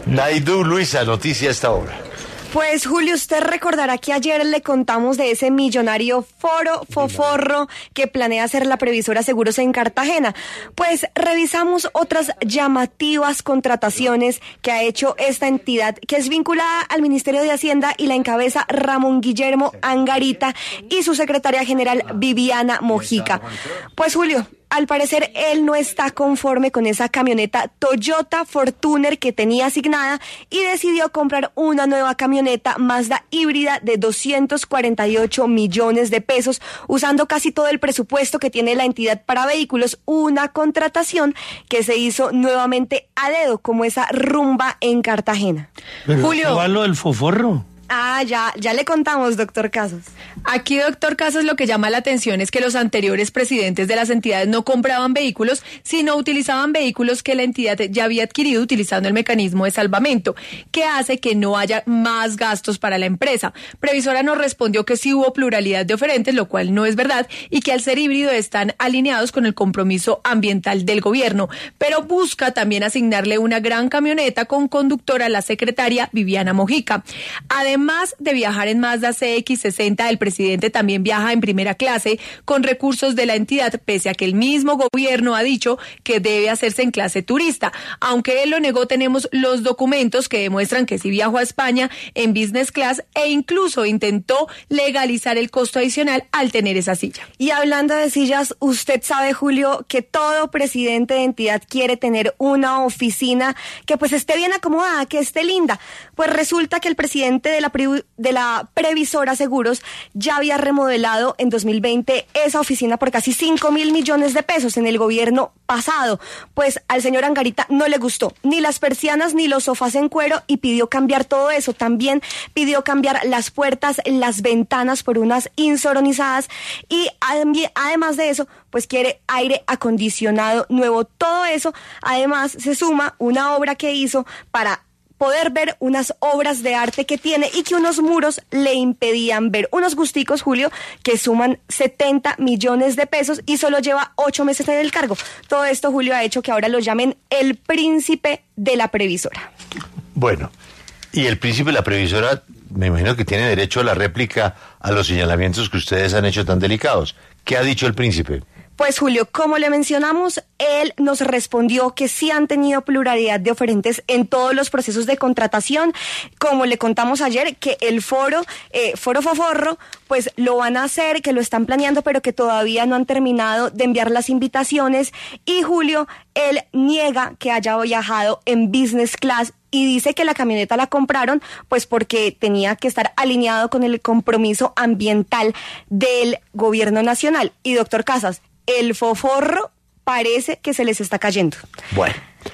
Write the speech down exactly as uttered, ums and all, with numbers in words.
Naidu, Luisa, noticia a esta hora. Pues Julio, usted recordará que ayer le contamos de ese millonario Foro Foforro que planea hacer la Previsora Seguros en Cartagena. Pues revisamos otras llamativas contrataciones que ha hecho esta entidad, que es vinculada al Ministerio de Hacienda y la encabeza Ramón Guillermo Angarita y su secretaria general Viviana Mojica. Pues Julio, al parecer él no está conforme con esa camioneta Toyota Fortuner que tenía asignada y decidió comprar una nueva camioneta Mazda híbrida de doscientos cuarenta y ocho millones de pesos, usando casi todo el presupuesto que tiene la entidad para vehículos, una contratación que se hizo nuevamente a dedo, como esa rumba en Cartagena. Pero Julio, ¿qué lo del foforro? Ah, ya, ya le contamos, doctor Casos. Aquí, doctor Casos, lo que llama la atención es que los anteriores presidentes de las entidades no compraban vehículos, sino utilizaban vehículos que la entidad ya había adquirido utilizando el mecanismo de salvamento, que hace que no haya más gastos para la empresa. Previsora nos respondió que sí hubo pluralidad de oferentes, lo cual no es verdad, y que al ser híbrido están alineados con el compromiso ambiental del gobierno, pero busca también asignarle una gran camioneta con conductora a la secretaria Viviana Mojica. Además, Además de viajar en Mazda C X sesenta, el presidente también viaja en primera clase con recursos de la entidad, pese a que el mismo gobierno ha dicho que debe hacerse en clase turista. Aunque él lo negó, tenemos los documentos que demuestran que sí viajó a España en business class e incluso intentó legalizar el costo adicional al tener esa silla. Y hablando de sillas, usted sabe, Julio, que todo presidente de entidad quiere tener una oficina que pues esté bien acomodada, que esté linda. Pues resulta que el presidente de la de la Previsora Seguros ya había remodelado en dos mil veinte esa oficina por casi cinco mil millones de pesos en el gobierno pasado. Pues al señor Angarita no le gustó ni las persianas ni los sofás en cuero y pidió cambiar todo eso. También pidió cambiar las puertas, las ventanas por unas insonorizadas y además de eso, pues quiere aire acondicionado nuevo. Todo eso, además, se suma una obra que hizo para poder ver unas obras de arte que tiene y que unos muros le impedían ver. Unos gusticos, Julio, que suman setenta millones de pesos y solo lleva ocho meses en el cargo. Todo esto, Julio, ha hecho que ahora lo llamen el príncipe de la previsora. Bueno, y el príncipe de la previsora, me imagino que tiene derecho a la réplica a los señalamientos que ustedes han hecho tan delicados. ¿Qué ha dicho el príncipe? Pues Julio, como le mencionamos, él nos respondió que sí han tenido pluralidad de oferentes en todos los procesos de contratación. Como le contamos ayer, que el foro, eh, Foro Foforro, pues lo van a hacer, que lo están planeando, pero que todavía no han terminado de enviar las invitaciones. Y Julio, él niega que haya viajado en business class y dice que la camioneta la compraron pues porque tenía que estar alineado con el compromiso ambiental del gobierno nacional. Y doctor Casas, el foforro parece que se les está cayendo. Bueno.